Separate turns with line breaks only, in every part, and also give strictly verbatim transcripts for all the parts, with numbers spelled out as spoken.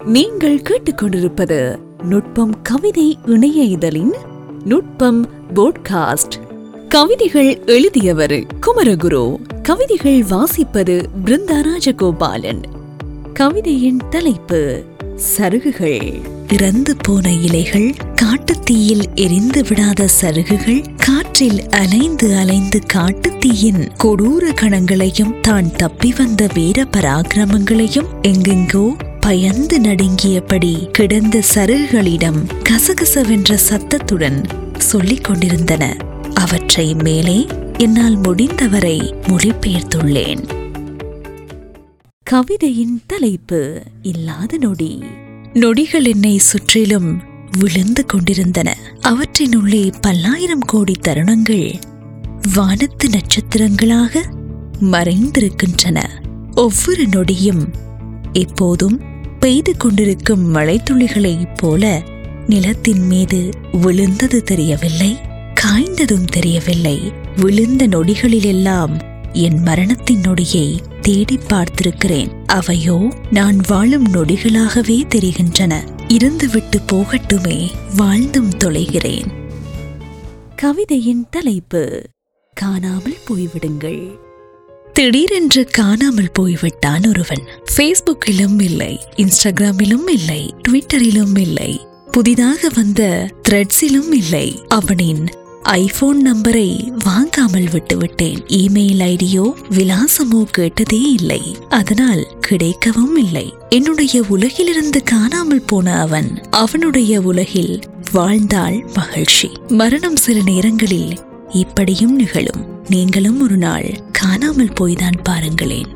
நீங்கள் கேட்டுக்கொண்டிருப்பது நுட்பம் கவிதை இணைய இதழின் நுட்பம் போட்காஸ்ட். கவிதைகள் எழுதியவர் குமரகுரு. கவிதைகள் வாசிப்பது பிருந்தா ராஜகோபாலன். கவிதையின் தலைப்பு சருகுகள். இறந்து போன இலைகள், காட்டுத்தீயில் எரிந்து விடாத சருகுகள், காற்றில் அலைந்து அலைந்து காட்டுத்தீயின் கொடூர கணங்களையும் தான் தப்பி வந்த வீர பராக்கிரமங்களையும் எங்கெங்கோ பயந்து நடுங்கியபடி கிடந்த சருகுகளிடம் கசகசவென்ற சத்தத்துடன் சொல்லிக் கொண்டிருந்தன. அவற்றை மேலே என்னால் முடிந்தவரை மொழிபெயர்த்துள்ளேன். கவிதையின் தலைப்பு இல்லாத நொடி. நொடிகள் என்னை சுற்றிலும் விழுந்து கொண்டிருந்தன. அவற்றினுள்ளே பல்லாயிரம் கோடி தருணங்கள் வானத்து நட்சத்திரங்களாக மறைந்திருக்கின்றன. ஒவ்வொரு நொடியும் எப்போதும் பெய்து கொண்டிருக்கும் மழைத்துளிகளைப் போல நிலத்தின் மீது விழுந்தது தெரியவில்லை, காய்ந்ததும் தெரியவில்லை. விழுந்த நொடிகளிலெல்லாம் என் மரணத்தின் நொடியை தேடி பார்த்திருக்கிறேன். அவையோ நான் வாழும் நொடிகளாகவே தெரிகின்றன. இருந்துவிட்டு போகட்டுமே, வாழ்ந்தும் தொலைகிறேன். கவிதையின் தலைப்பு காணாமல் போய்விடுங்கள். திடீரென்று காணாமல் போய்விட்டான் ஒருவன். ஃபேஸ்புக்கிலும் இல்லை, இன்ஸ்டாகிராமிலும் இல்லை, ட்விட்டரிலும் இல்லை, புதிதாக வந்த த்ரெட்ஸிலும் இல்லை. அவனின் ஐபோன் நம்பரை வாங்காமல் விட்டுவிட்டேன். இமெயில் ஐடியோ விலாசமோ கேட்டதே இல்லை, அதனால் கிடைக்கவும் இல்லை. என்னுடைய உலகிலிருந்து காணாமல் போன அவன் அவனுடைய உலகில் வாழ்ந்தாள் மகிழ்ச்சி. மரணம் சில நேரங்களில் இப்படியும் நிகழும். நீங்களும் ஒரு நாள் காணாமல் போய்தான் பாருங்களேன்.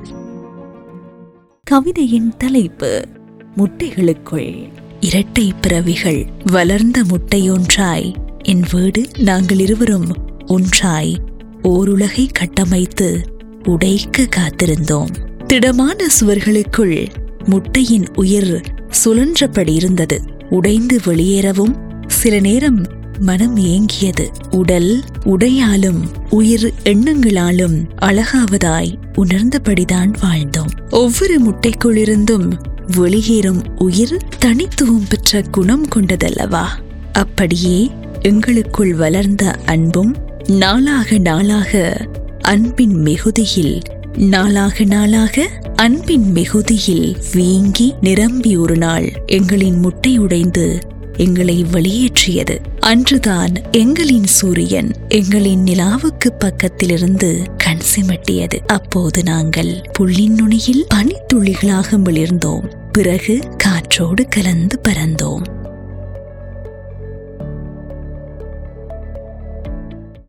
கவிதையின் தலைப்பு முட்டைகளுக்குள். இரட்டை பிறவிகள் வளர்ந்த முட்டையொன்றாய் என் வீடு நாங்கள் இருவரும் ஒன்றாய் ஓருலகை கட்டமைத்து உடைக்க காத்திருந்தோம். திடமான சுவர்களுக்குள் முட்டையின் உயிர் சுழன்றபடி இருந்தது. உடைந்து வெளியேறவும் சில நேரம் மனம் ஏங்கியது. உடல் உடையாலும் உயிர் எண்ணங்களாலும் அழகாவதாய் உணர்ந்தபடிதான் வாழ்ந்தோம். ஒவ்வொரு முட்டைக்குள்ளிருந்தும் வெளியேறும் உயிர் தனித்துவம் பெற்ற குணம் கொண்டதல்லவா? அப்படியே எங்களுக்குள் வளர்ந்த அன்பும் நாளாக நாளாக அன்பின் மிகுதியில் நாளாக நாளாக அன்பின் மிகுதியில் வீங்கி நிரம்பி ஒரு நாள் எங்களின் முட்டை உடைந்து எங்களை வெளியேற்றியது. அன்றுதான் எங்களின் சூரியன் எங்களின் நிலாவுக்கு பக்கத்திலிருந்து கண் சிமிட்டியது. அப்போது நாங்கள் புள்ளின் நுனியில் பனித்துளிகளாக மிளிர்ந்தோம். பிறகு காற்றோடு கலந்து பறந்தோம்.